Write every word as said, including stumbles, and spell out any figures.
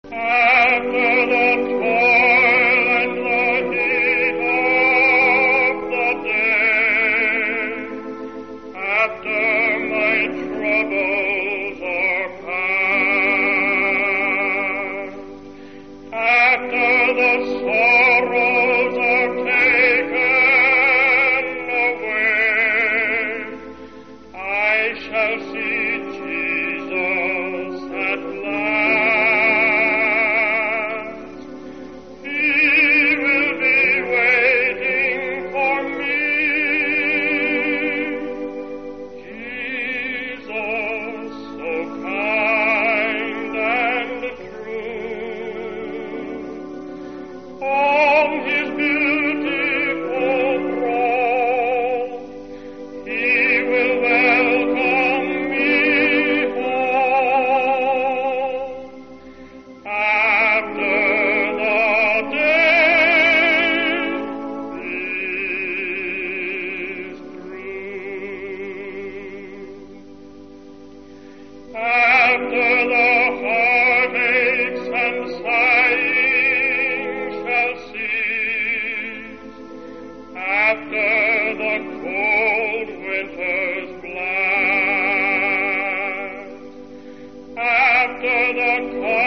After the toil and the heat of the day, after my troubles are past, after the sorrows are taken away, I shall see Jesus at last. He will be waiting for me. Jesus, so kind and true, on his beautiful throne, he will welcome me home. After the day is through, after the heartaches and sighing shall cease, after the cold winter's blast, after the cold